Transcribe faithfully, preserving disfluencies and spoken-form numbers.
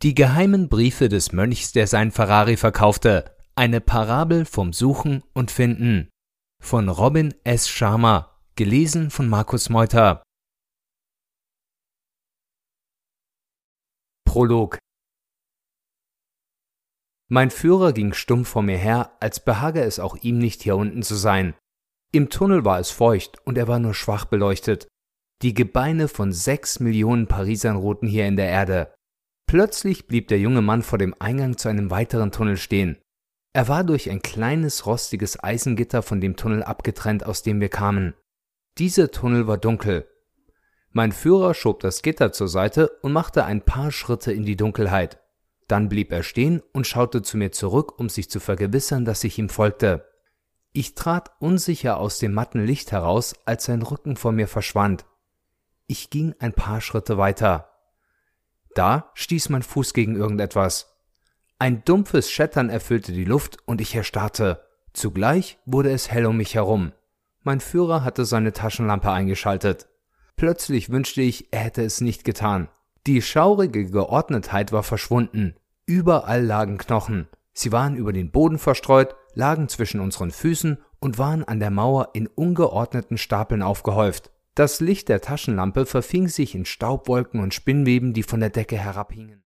Die geheimen Briefe des Mönchs, der sein Ferrari verkaufte. Eine Parabel vom Suchen und Finden. Von Robin S. Sharma. Gelesen von Markus Meuter. Prolog. Mein Führer ging stumm vor mir her, als behage es auch ihm nicht, hier unten zu sein. Im Tunnel war es feucht und er war nur schwach beleuchtet. Die Gebeine von sechs Millionen Parisern ruhten hier in der Erde. Plötzlich blieb der junge Mann vor dem Eingang zu einem weiteren Tunnel stehen. Er war durch ein kleines, rostiges Eisengitter von dem Tunnel abgetrennt, aus dem wir kamen. Dieser Tunnel war dunkel. Mein Führer schob das Gitter zur Seite und machte ein paar Schritte in die Dunkelheit. Dann blieb er stehen und schaute zu mir zurück, um sich zu vergewissern, dass ich ihm folgte. Ich trat unsicher aus dem matten Licht heraus, als sein Rücken vor mir verschwand. Ich ging ein paar Schritte weiter. Da stieß mein Fuß gegen irgendetwas. Ein dumpfes Schettern erfüllte die Luft und ich erstarrte. Zugleich wurde es hell um mich herum. Mein Führer hatte seine Taschenlampe eingeschaltet. Plötzlich wünschte ich, er hätte es nicht getan. Die schaurige Geordnetheit war verschwunden. Überall lagen Knochen. Sie waren über den Boden verstreut, lagen zwischen unseren Füßen und waren an der Mauer in ungeordneten Stapeln aufgehäuft. Das Licht der Taschenlampe verfing sich in Staubwolken und Spinnweben, die von der Decke herabhingen.